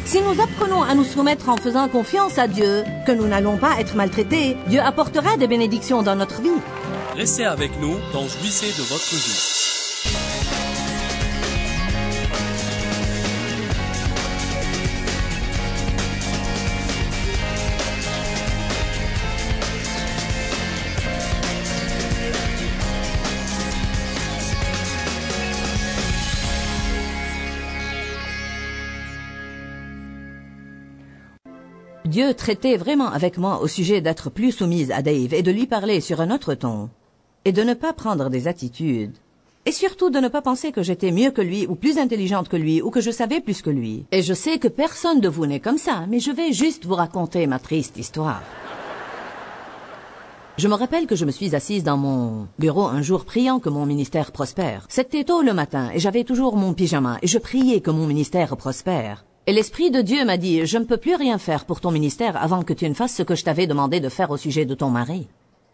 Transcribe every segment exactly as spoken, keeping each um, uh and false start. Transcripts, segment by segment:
Si nous apprenons à nous soumettre en faisant confiance à Dieu, que nous n'allons pas être maltraités, Dieu apportera des bénédictions dans notre vie. Restez avec nous dans Jouissez de votre vie. Dieu traitait vraiment avec moi au sujet d'être plus soumise à Dave et de lui parler sur un autre ton, et de ne pas prendre des attitudes, et surtout de ne pas penser que j'étais mieux que lui ou plus intelligente que lui ou que je savais plus que lui. Et je sais que personne de vous n'est comme ça, mais je vais juste vous raconter ma triste histoire. Je me rappelle que je me suis assise dans mon bureau un jour priant que mon ministère prospère. C'était tôt le matin et j'avais toujours mon pyjama et je priais que mon ministère prospère. Et l'Esprit de Dieu m'a dit, je ne peux plus rien faire pour ton ministère avant que tu ne fasses ce que je t'avais demandé de faire au sujet de ton mari.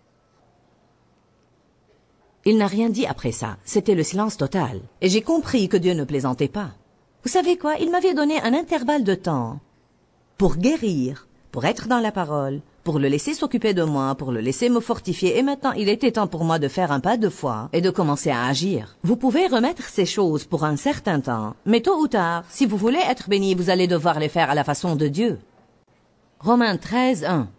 Il n'a rien dit après ça, c'était le silence total. Et j'ai compris que Dieu ne plaisantait pas. Vous savez quoi, il m'avait donné un intervalle de temps pour guérir, pour être dans la parole, pour le laisser s'occuper de moi, pour le laisser me fortifier. Et maintenant, il était temps pour moi de faire un pas de foi et de commencer à agir. Vous pouvez remettre ces choses pour un certain temps, mais tôt ou tard, si vous voulez être béni, vous allez devoir les faire à la façon de Dieu. Romains treize, un.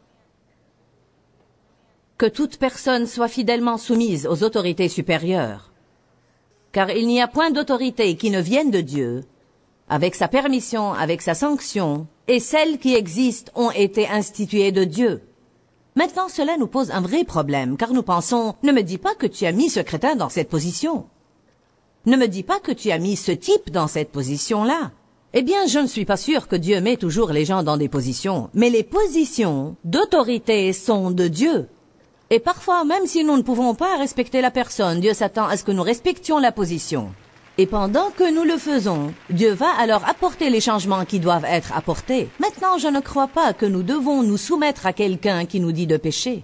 Que toute personne soit fidèlement soumise aux autorités supérieures. Car il n'y a point d'autorité qui ne vienne de Dieu, avec sa permission, avec sa sanction, et celles qui existent ont été instituées de Dieu. Maintenant, cela nous pose un vrai problème, car nous pensons, ne me dis pas que tu as mis ce crétin dans cette position. Ne me dis pas que tu as mis ce type dans cette position-là. Eh bien, je ne suis pas sûr que Dieu met toujours les gens dans des positions, mais les positions d'autorité sont de Dieu. Et parfois, même si nous ne pouvons pas respecter la personne, Dieu s'attend à ce que nous respections la position. Et pendant que nous le faisons, Dieu va alors apporter les changements qui doivent être apportés. Maintenant, je ne crois pas que nous devons nous soumettre à quelqu'un qui nous dit de pécher.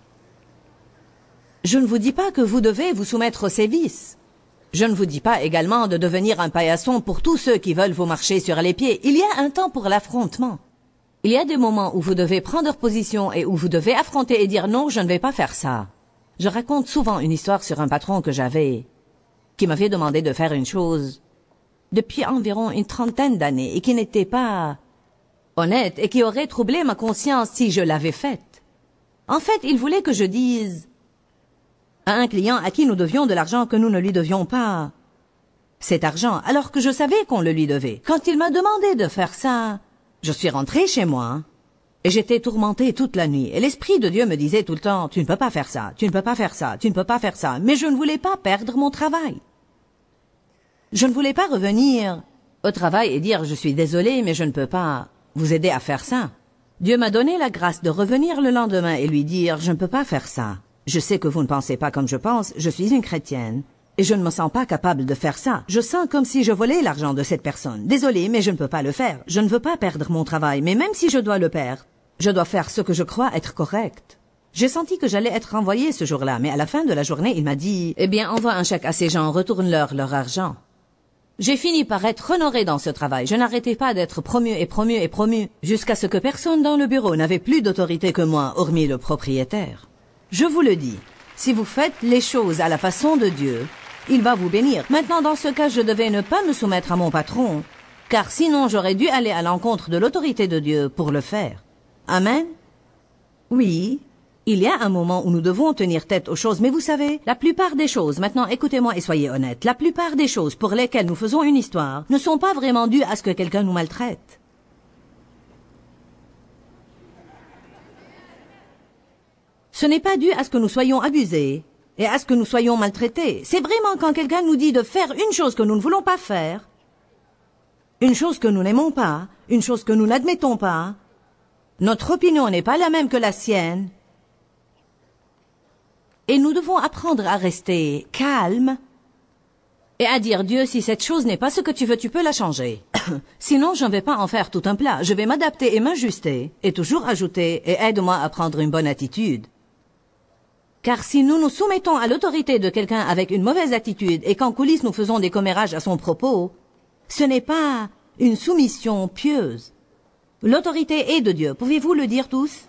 Je ne vous dis pas que vous devez vous soumettre aux sévices. Je ne vous dis pas également de devenir un paillasson pour tous ceux qui veulent vous marcher sur les pieds. Il y a un temps pour l'affrontement. Il y a des moments où vous devez prendre position et où vous devez affronter et dire non, je ne vais pas faire ça. Je raconte souvent une histoire sur un patron que j'avais, qui m'avait demandé de faire une chose depuis environ une trentaine d'années et qui n'était pas honnête et qui aurait troublé ma conscience si je l'avais faite. En fait, il voulait que je dise à un client à qui nous devions de l'argent que nous ne lui devions pas cet argent, alors que je savais qu'on le lui devait. Quand il m'a demandé de faire ça, je suis rentrée chez moi et j'étais tourmentée toute la nuit. Et l'Esprit de Dieu me disait tout le temps, tu ne peux pas faire ça, tu ne peux pas faire ça, tu ne peux pas faire ça. Mais je ne voulais pas perdre mon travail. Je ne voulais pas revenir au travail et dire, je suis désolée, mais je ne peux pas vous aider à faire ça. Dieu m'a donné la grâce de revenir le lendemain et lui dire, je ne peux pas faire ça. Je sais que vous ne pensez pas comme je pense, je suis une chrétienne. Et je ne me sens pas capable de faire ça. Je sens comme si je volais l'argent de cette personne. Désolée, mais je ne peux pas le faire. Je ne veux pas perdre mon travail, mais même si je dois le perdre, je dois faire ce que je crois être correct. J'ai senti que j'allais être renvoyée ce jour-là, mais à la fin de la journée, il m'a dit, eh bien, envoie un chèque à ces gens, retourne-leur leur argent. J'ai fini par être honorée dans ce travail. Je n'arrêtais pas d'être promue et promue et promue, jusqu'à ce que personne dans le bureau n'avait plus d'autorité que moi, hormis le propriétaire. Je vous le dis, si vous faites les choses à la façon de Dieu, il va vous bénir. Maintenant, dans ce cas, je devais ne pas me soumettre à mon patron, car sinon j'aurais dû aller à l'encontre de l'autorité de Dieu pour le faire. Amen? Oui, il y a un moment où nous devons tenir tête aux choses, mais vous savez, la plupart des choses, maintenant écoutez-moi et soyez honnêtes, la plupart des choses pour lesquelles nous faisons une histoire ne sont pas vraiment dues à ce que quelqu'un nous maltraite. Ce n'est pas dû à ce que nous soyons abusés et à ce que nous soyons maltraités. C'est vraiment quand quelqu'un nous dit de faire une chose que nous ne voulons pas faire, une chose que nous n'aimons pas, une chose que nous n'admettons pas, notre opinion n'est pas la même que la sienne, et nous devons apprendre à rester calmes et à dire, Dieu, si cette chose n'est pas ce que tu veux, tu peux la changer. Sinon, je ne vais pas en faire tout un plat. Je vais m'adapter et m'ajuster, et toujours ajouter, et aide-moi à prendre une bonne attitude. Car si nous nous soumettons à l'autorité de quelqu'un avec une mauvaise attitude, et qu'en coulisses nous faisons des commérages à son propos, ce n'est pas une soumission pieuse. L'autorité est de Dieu. Pouvez-vous le dire tous?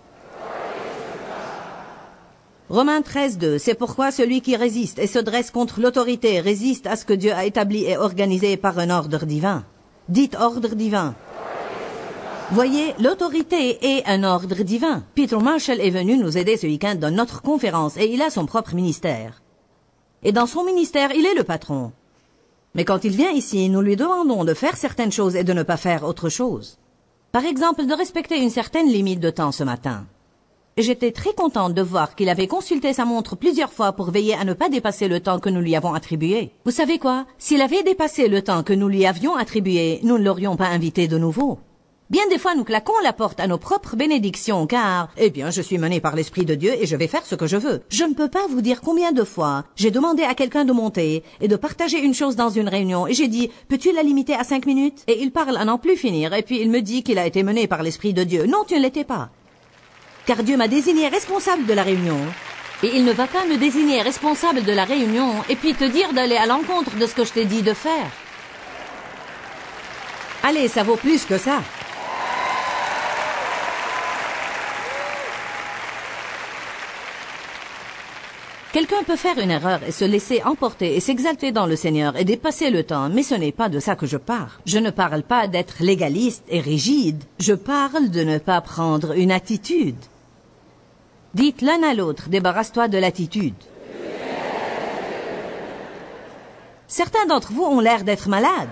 Romains treize, deux. C'est pourquoi celui qui résiste et se dresse contre l'autorité résiste à ce que Dieu a établi et organisé par un ordre divin. Dites ordre divin. Voyez, l'autorité est un ordre divin. Peter Marshall est venu nous aider ce week-end dans notre conférence et il a son propre ministère. Et dans son ministère, il est le patron. Mais quand il vient ici, nous lui demandons de faire certaines choses et de ne pas faire autre chose. Par exemple, de respecter une certaine limite de temps ce matin. J'étais très contente de voir qu'il avait consulté sa montre plusieurs fois pour veiller à ne pas dépasser le temps que nous lui avons attribué. Vous savez quoi? S'il avait dépassé le temps que nous lui avions attribué, nous ne l'aurions pas invité de nouveau. Bien des fois, nous claquons la porte à nos propres bénédictions, car, eh bien, je suis menée par l'Esprit de Dieu et je vais faire ce que je veux. Je ne peux pas vous dire combien de fois j'ai demandé à quelqu'un de monter et de partager une chose dans une réunion et j'ai dit, peux-tu la limiter à cinq minutes? Et il parle à n'en plus finir et puis il me dit qu'il a été mené par l'Esprit de Dieu. Non, tu ne l'étais pas. Car Dieu m'a désigné responsable de la réunion. Et il ne va pas me désigner responsable de la réunion et puis te dire d'aller à l'encontre de ce que je t'ai dit de faire. Allez, ça vaut plus que ça. Quelqu'un peut faire une erreur et se laisser emporter et s'exalter dans le Seigneur et dépasser le temps, mais ce n'est pas de ça que je parle. Je ne parle pas d'être légaliste et rigide. Je parle de ne pas prendre une attitude. Dites l'un à l'autre, débarrasse-toi de l'attitude. Certains d'entre vous ont l'air d'être malades.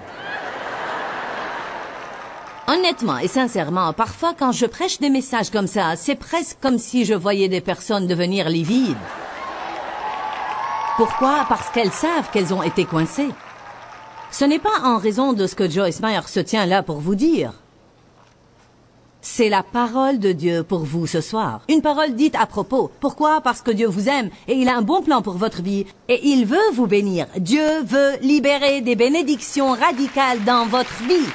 Honnêtement et sincèrement, parfois quand je prêche des messages comme ça, c'est presque comme si je voyais des personnes devenir livides. Pourquoi? Parce qu'elles savent qu'elles ont été coincées. Ce n'est pas en raison de ce que Joyce Meyer se tient là pour vous dire. C'est la parole de Dieu pour vous ce soir. Une parole dite à propos. Pourquoi? Parce que Dieu vous aime et il a un bon plan pour votre vie et il veut vous bénir. Dieu veut libérer des bénédictions radicales dans votre vie.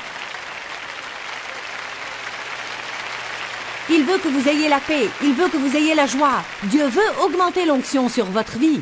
Il veut que vous ayez la paix. Il veut que vous ayez la joie. Dieu veut augmenter l'onction sur votre vie.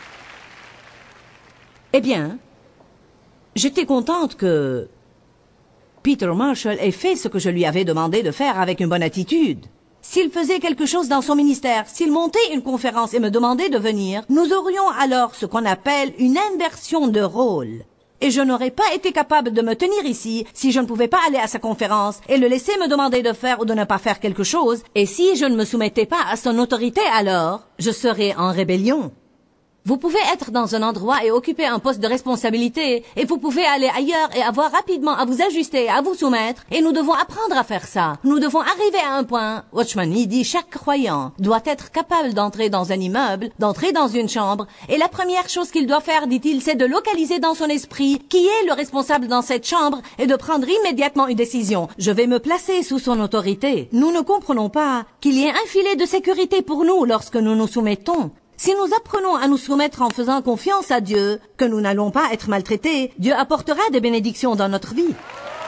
Eh bien, j'étais contente que Peter Marshall ait fait ce que je lui avais demandé de faire avec une bonne attitude. S'il faisait quelque chose dans son ministère, s'il montait une conférence et me demandait de venir, nous aurions alors ce qu'on appelle une inversion de rôle. Et je n'aurais pas été capable de me tenir ici si je ne pouvais pas aller à sa conférence et le laisser me demander de faire ou de ne pas faire quelque chose. Et si je ne me soumettais pas à son autorité alors, je serais en rébellion. Vous pouvez être dans un endroit et occuper un poste de responsabilité, et vous pouvez aller ailleurs et avoir rapidement à vous ajuster, à vous soumettre, et nous devons apprendre à faire ça. Nous devons arriver à un point. Watchman Nee dit chaque croyant doit être capable d'entrer dans un immeuble, d'entrer dans une chambre, et la première chose qu'il doit faire, dit-il, c'est de localiser dans son esprit qui est le responsable dans cette chambre et de prendre immédiatement une décision. Je vais me placer sous son autorité. Nous ne comprenons pas qu'il y ait un filet de sécurité pour nous lorsque nous nous soumettons. Si nous apprenons à nous soumettre en faisant confiance à Dieu, que nous n'allons pas être maltraités, Dieu apportera des bénédictions dans notre vie.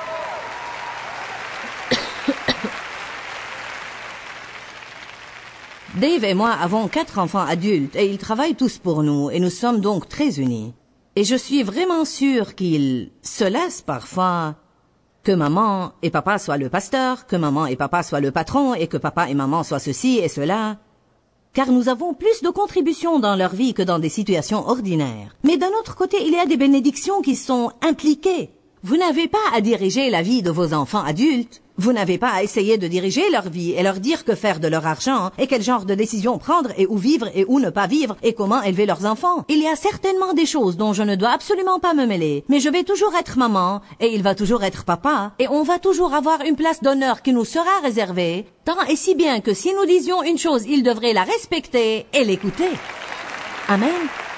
Dave et moi avons quatre enfants adultes et ils travaillent tous pour nous et nous sommes donc très unis. Et je suis vraiment sûre qu'ils se lassent parfois que maman et papa soient le pasteur, que maman et papa soient le patron et que papa et maman soient ceci et cela. Car nous avons plus de contributions dans leur vie que dans des situations ordinaires. Mais d'un autre côté, il y a des bénédictions qui sont impliquées. Vous n'avez pas à diriger la vie de vos enfants adultes. Vous n'avez pas à essayer de diriger leur vie et leur dire que faire de leur argent et quel genre de décision prendre et où vivre et où ne pas vivre et comment élever leurs enfants. Il y a certainement des choses dont je ne dois absolument pas me mêler, mais je vais toujours être maman et il va toujours être papa et on va toujours avoir une place d'honneur qui nous sera réservée, tant et si bien que si nous disions une chose, ils devraient la respecter et l'écouter. Amen.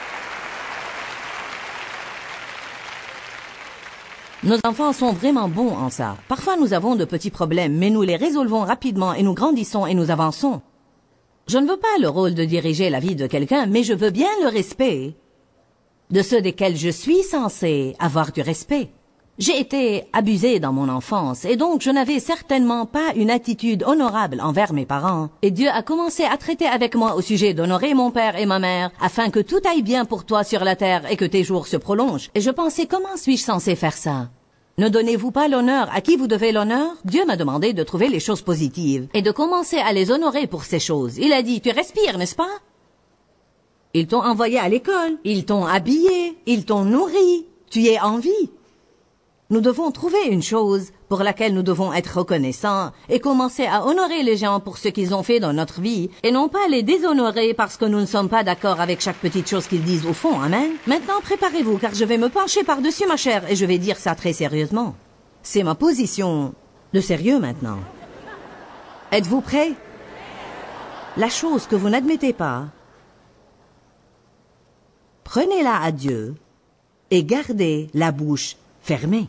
Nos enfants sont vraiment bons en ça. Parfois nous avons de petits problèmes, mais nous les résolvons rapidement et nous grandissons et nous avançons. Je ne veux pas le rôle de diriger la vie de quelqu'un, mais je veux bien le respect de ceux desquels je suis censé avoir du respect. J'ai été abusée dans mon enfance et donc je n'avais certainement pas une attitude honorable envers mes parents. Et Dieu a commencé à traiter avec moi au sujet d'honorer mon père et ma mère afin que tout aille bien pour toi sur la terre et que tes jours se prolongent. Et je pensais, comment suis-je censée faire ça? Ne donnez-vous pas l'honneur à qui vous devez l'honneur? Dieu m'a demandé de trouver les choses positives et de commencer à les honorer pour ces choses. Il a dit, tu respires, n'est-ce pas? Ils t'ont envoyé à l'école, ils t'ont habillé, ils t'ont nourri, tu es en vie. Nous devons trouver une chose pour laquelle nous devons être reconnaissants et commencer à honorer les gens pour ce qu'ils ont fait dans notre vie et non pas les déshonorer parce que nous ne sommes pas d'accord avec chaque petite chose qu'ils disent au fond. Amen. Maintenant, préparez-vous car je vais me pencher par-dessus ma chair et je vais dire ça très sérieusement. C'est ma position de sérieux maintenant. Êtes-vous prêts? La chose que vous n'admettez pas, prenez-la à Dieu et gardez la bouche fermée.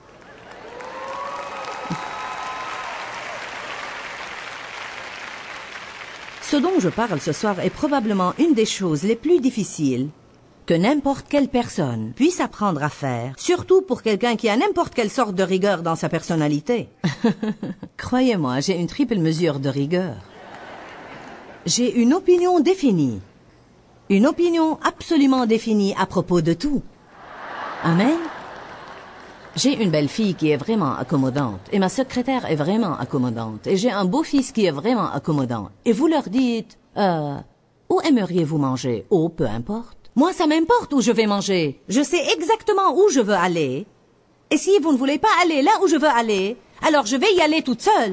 Ce dont je parle ce soir est probablement une des choses les plus difficiles que n'importe quelle personne puisse apprendre à faire, surtout pour quelqu'un qui a n'importe quelle sorte de rigueur dans sa personnalité. Croyez-moi, j'ai une triple mesure de rigueur. J'ai une opinion définie, une opinion absolument définie à propos de tout. Amen. J'ai une belle-fille qui est vraiment accommodante, et ma secrétaire est vraiment accommodante, et j'ai un beau-fils qui est vraiment accommodant. Et vous leur dites, euh, où aimeriez-vous manger? Oh, peu importe. Moi, ça m'importe où je vais manger. Je sais exactement où je veux aller. Et si vous ne voulez pas aller là où je veux aller, alors je vais y aller toute seule.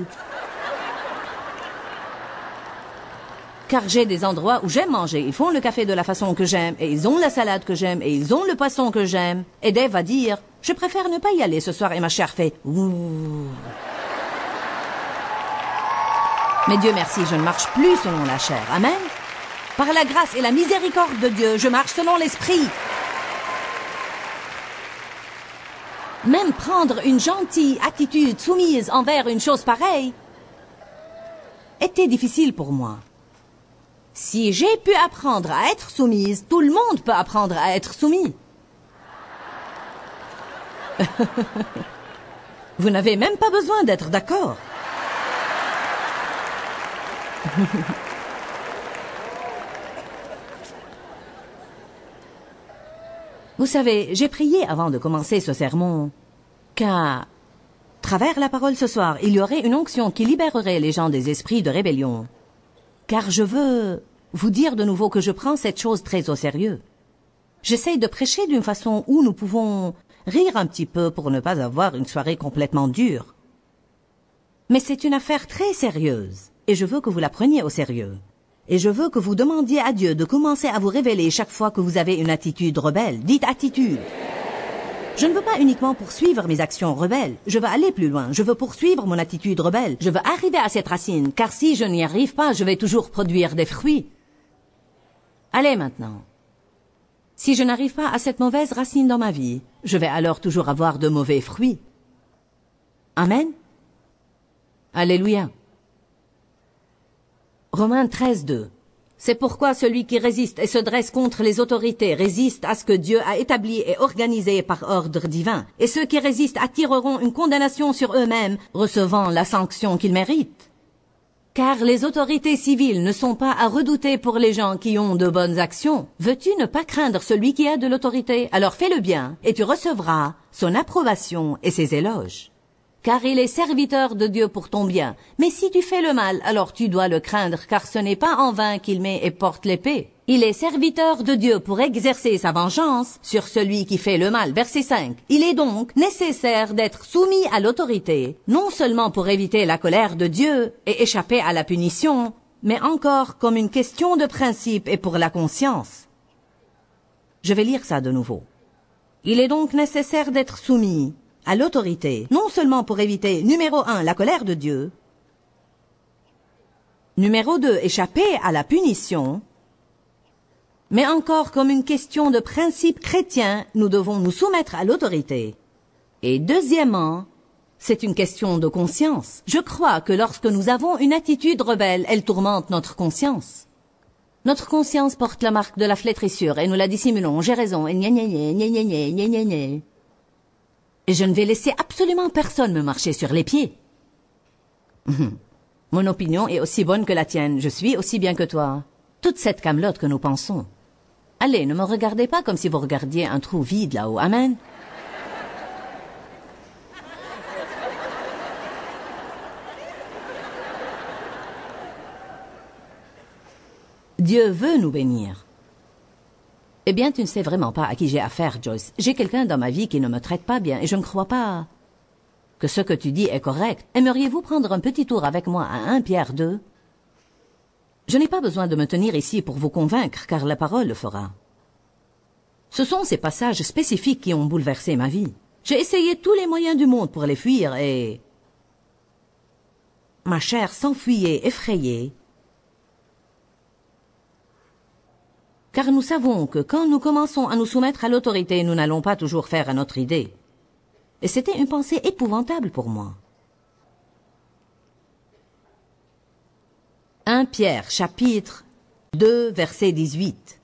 Car j'ai des endroits où j'aime manger. Ils font le café de la façon que j'aime, et ils ont la salade que j'aime, et ils ont le poisson que j'aime. Et Dave va dire, je préfère ne pas y aller ce soir, et ma chair fait ouh. Mais Dieu merci, je ne marche plus selon la chair. Amen. Par la grâce et la miséricorde de Dieu, je marche selon l'esprit. Même prendre une gentille attitude soumise envers une chose pareille était difficile pour moi. Si j'ai pu apprendre à être soumise, tout le monde peut apprendre à être soumis. Vous n'avez même pas besoin d'être d'accord. Vous savez, j'ai prié avant de commencer ce sermon qu'à travers la parole ce soir, il y aurait une onction qui libérerait les gens des esprits de rébellion. Car je veux vous dire de nouveau que je prends cette chose très au sérieux. J'essaye de prêcher d'une façon où nous pouvons rire un petit peu pour ne pas avoir une soirée complètement dure. Mais c'est une affaire très sérieuse, et je veux que vous la preniez au sérieux. Et je veux que vous demandiez à Dieu de commencer à vous révéler chaque fois que vous avez une attitude rebelle. Dites attitude. Je ne veux pas uniquement poursuivre mes actions rebelles. Je veux aller plus loin. Je veux poursuivre mon attitude rebelle. Je veux arriver à cette racine, car si je n'y arrive pas, je vais toujours produire des fruits. Allez maintenant. Si je n'arrive pas à cette mauvaise racine dans ma vie, je vais alors toujours avoir de mauvais fruits. Amen. Alléluia. Romains treize, deux. C'est pourquoi celui qui résiste et se dresse contre les autorités résiste à ce que Dieu a établi et organisé par ordre divin. Et ceux qui résistent attireront une condamnation sur eux-mêmes, recevant la sanction qu'ils méritent. Car les autorités civiles ne sont pas à redouter pour les gens qui ont de bonnes actions. Veux-tu ne pas craindre celui qui a de l'autorité? Alors fais le bien, et tu recevras son approbation et ses éloges. Car il est serviteur de Dieu pour ton bien. Mais si tu fais le mal, alors tu dois le craindre, car ce n'est pas en vain qu'il met et porte l'épée. Il est serviteur de Dieu pour exercer sa vengeance sur celui qui fait le mal. Verset cinq. Il est donc nécessaire d'être soumis à l'autorité, non seulement pour éviter la colère de Dieu et échapper à la punition, mais encore comme une question de principe et pour la conscience. Je vais lire ça de nouveau. Il est donc nécessaire d'être soumis à l'autorité, non seulement pour éviter, numéro un, la colère de Dieu, numéro deux, échapper à la punition, mais encore comme une question de principe chrétien, nous devons nous soumettre à l'autorité. Et deuxièmement, c'est une question de conscience. Je crois que lorsque nous avons une attitude rebelle, elle tourmente notre conscience. Notre conscience porte la marque de la flétrissure et nous la dissimulons. J'ai raison, et gna gna gna gna gna gna gna gna gna. Et je ne vais laisser absolument personne me marcher sur les pieds. Mon opinion est aussi bonne que la tienne. Je suis aussi bien que toi. Toute cette camelote que nous pensons. Allez, ne me regardez pas comme si vous regardiez un trou vide là-haut. Amen. Dieu veut nous bénir. Eh bien, tu ne sais vraiment pas à qui j'ai affaire, Joyce. J'ai quelqu'un dans ma vie qui ne me traite pas bien et je ne crois pas que ce que tu dis est correct. Aimeriez-vous prendre un petit tour avec moi à un Pierre deux? Je n'ai pas besoin de me tenir ici pour vous convaincre, car la parole le fera. Ce sont ces passages spécifiques qui ont bouleversé ma vie. J'ai essayé tous les moyens du monde pour les fuir et... ma chair s'enfuyait effrayée. Car nous savons que quand nous commençons à nous soumettre à l'autorité, nous n'allons pas toujours faire à notre idée. Et c'était une pensée épouvantable pour moi. un Pierre, chapitre deux, verset dix-huit.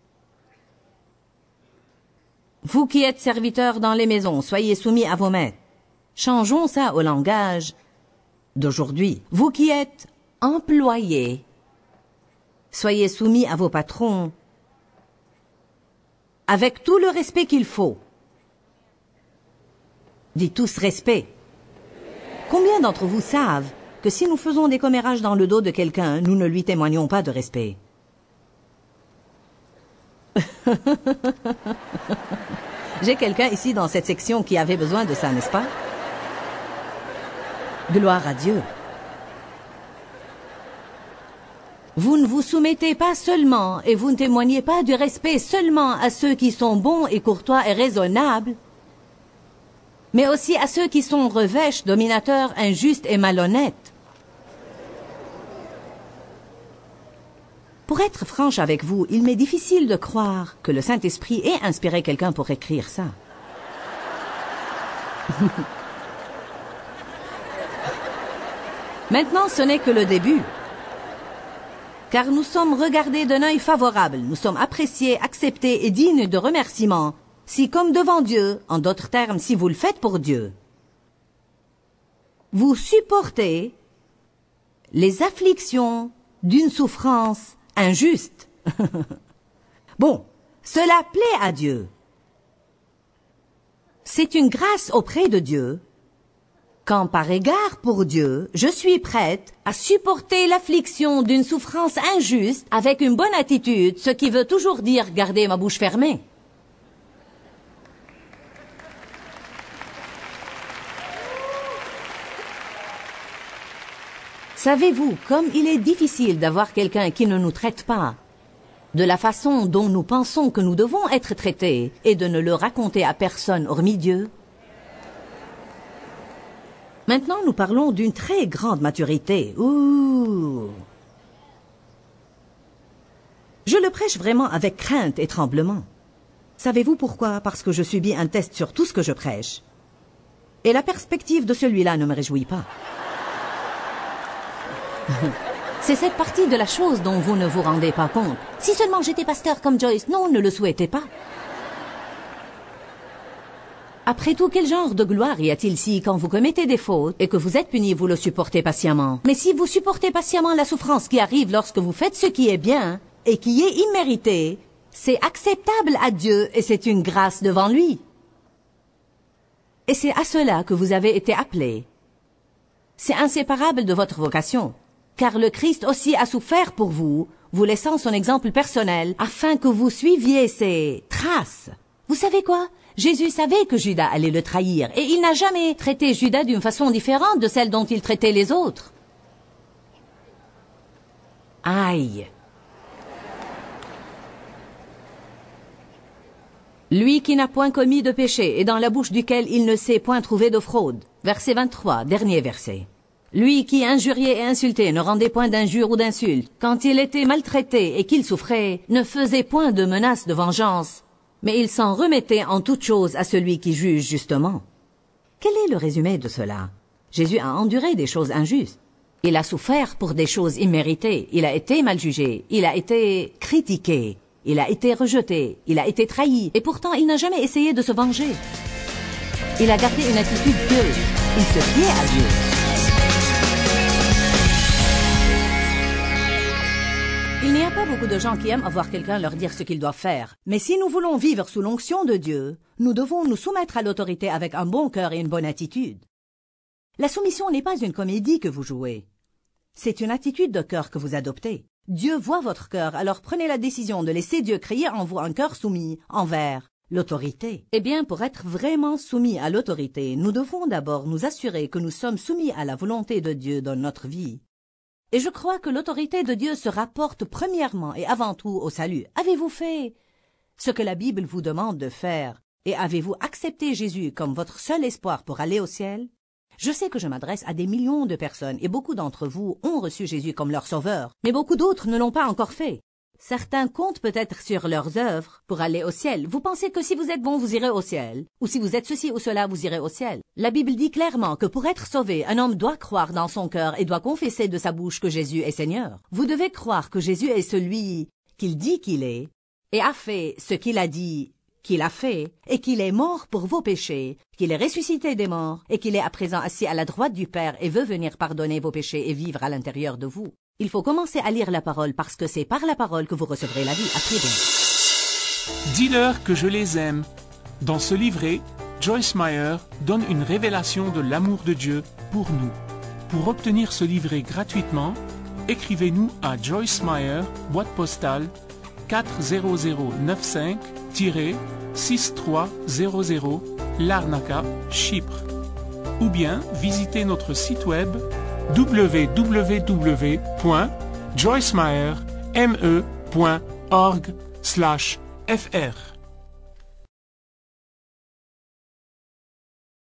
Vous qui êtes serviteurs dans les maisons, soyez soumis à vos maîtres. Changeons ça au langage d'aujourd'hui. Vous qui êtes employés, soyez soumis à vos patrons avec tout le respect qu'il faut. Dites tous respect. Combien d'entre vous savent que si nous faisons des commérages dans le dos de quelqu'un, nous ne lui témoignons pas de respect? J'ai quelqu'un ici dans cette section qui avait besoin de ça, n'est-ce pas? Gloire à Dieu. Vous ne vous soumettez pas seulement et vous ne témoignez pas du respect seulement à ceux qui sont bons et courtois et raisonnables, mais aussi à ceux qui sont revêches, dominateurs, injustes et malhonnêtes. Pour être franche avec vous, il m'est difficile de croire que le Saint-Esprit ait inspiré quelqu'un pour écrire ça. Maintenant, ce n'est que le début. Car nous sommes regardés d'un œil favorable, nous sommes appréciés, acceptés et dignes de remerciements, si comme devant Dieu, en d'autres termes, si vous le faites pour Dieu, vous supportez les afflictions d'une souffrance injuste. Bon, cela plaît à Dieu. C'est une grâce auprès de Dieu, quand par égard pour Dieu, je suis prête à supporter l'affliction d'une souffrance injuste avec une bonne attitude, ce qui veut toujours dire garder ma bouche fermée. Savez-vous, comme il est difficile d'avoir quelqu'un qui ne nous traite pas de la façon dont nous pensons que nous devons être traités et de ne le raconter à personne hormis Dieu? Maintenant, nous parlons d'une très grande maturité. Ouh. Je le prêche vraiment avec crainte et tremblement. Savez-vous pourquoi? Parce que je subis un test sur tout ce que je prêche. Et la perspective de celui-là ne me réjouit pas. C'est cette partie de la chose dont vous ne vous rendez pas compte. Si seulement j'étais pasteur comme Joyce, non, ne le souhaitez pas. Après tout, quel genre de gloire y a-t-il si, quand vous commettez des fautes et que vous êtes puni, vous le supportez patiemment? Mais si vous supportez patiemment la souffrance qui arrive lorsque vous faites ce qui est bien et qui est immérité, c'est acceptable à Dieu et c'est une grâce devant lui. Et c'est à cela que vous avez été appelés. C'est inséparable de votre vocation, car le Christ aussi a souffert pour vous, vous laissant son exemple personnel, afin que vous suiviez ses traces. Vous savez quoi? Jésus savait que Judas allait le trahir, et il n'a jamais traité Judas d'une façon différente de celle dont il traitait les autres. Aïe! Lui qui n'a point commis de péché, et dans la bouche duquel il ne s'est point trouvé de fraude. Verset vingt-trois, dernier verset. Lui qui injuriait et insultait ne rendait point d'injures ou d'insultes. Quand il était maltraité et qu'il souffrait, ne faisait point de menaces de vengeance, mais il s'en remettait en toutes choses à celui qui juge justement. Quel est le résumé de cela? Jésus a enduré des choses injustes. Il a souffert pour des choses imméritées. Il a été mal jugé. Il a été critiqué. Il a été rejeté. Il a été trahi. Et pourtant, il n'a jamais essayé de se venger. Il a gardé une attitude pieuse. Il se fiait à Dieu. Il n'y a pas beaucoup de gens qui aiment avoir quelqu'un leur dire ce qu'ils doivent faire. Mais si nous voulons vivre sous l'onction de Dieu, nous devons nous soumettre à l'autorité avec un bon cœur et une bonne attitude. La soumission n'est pas une comédie que vous jouez. C'est une attitude de cœur que vous adoptez. Dieu voit votre cœur, alors prenez la décision de laisser Dieu créer en vous un cœur soumis envers l'autorité. Eh bien, pour être vraiment soumis à l'autorité, nous devons d'abord nous assurer que nous sommes soumis à la volonté de Dieu dans notre vie. Et je crois que l'autorité de Dieu se rapporte premièrement et avant tout au salut. Avez-vous fait ce que la Bible vous demande de faire? Et avez-vous accepté Jésus comme votre seul espoir pour aller au ciel? Je sais que je m'adresse à des millions de personnes et beaucoup d'entre vous ont reçu Jésus comme leur sauveur, mais beaucoup d'autres ne l'ont pas encore fait. Certains comptent peut-être sur leurs œuvres pour aller au ciel. Vous pensez que si vous êtes bon, vous irez au ciel, ou si vous êtes ceci ou cela, vous irez au ciel. La Bible dit clairement que pour être sauvé, un homme doit croire dans son cœur et doit confesser de sa bouche que Jésus est Seigneur. Vous devez croire que Jésus est celui qu'il dit qu'il est et a fait ce qu'il a dit qu'il a fait, et qu'il est mort pour vos péchés, qu'il est ressuscité des morts, et qu'il est à présent assis à la droite du Père et veut venir pardonner vos péchés et vivre à l'intérieur de vous. Il faut commencer à lire la parole parce que c'est par la parole que vous recevrez la vie. À très bientôt. Dis-leur que je les aime. Dans ce livret, Joyce Meyer donne une révélation de l'amour de Dieu pour nous. Pour obtenir ce livret gratuitement, écrivez-nous à Joyce Meyer, boîte postale quatre zéro zéro neuf cinq six trois zéro zéro, Larnaca, Chypre. Ou bien visitez notre site web w w w point joyce meyer point org slash f r.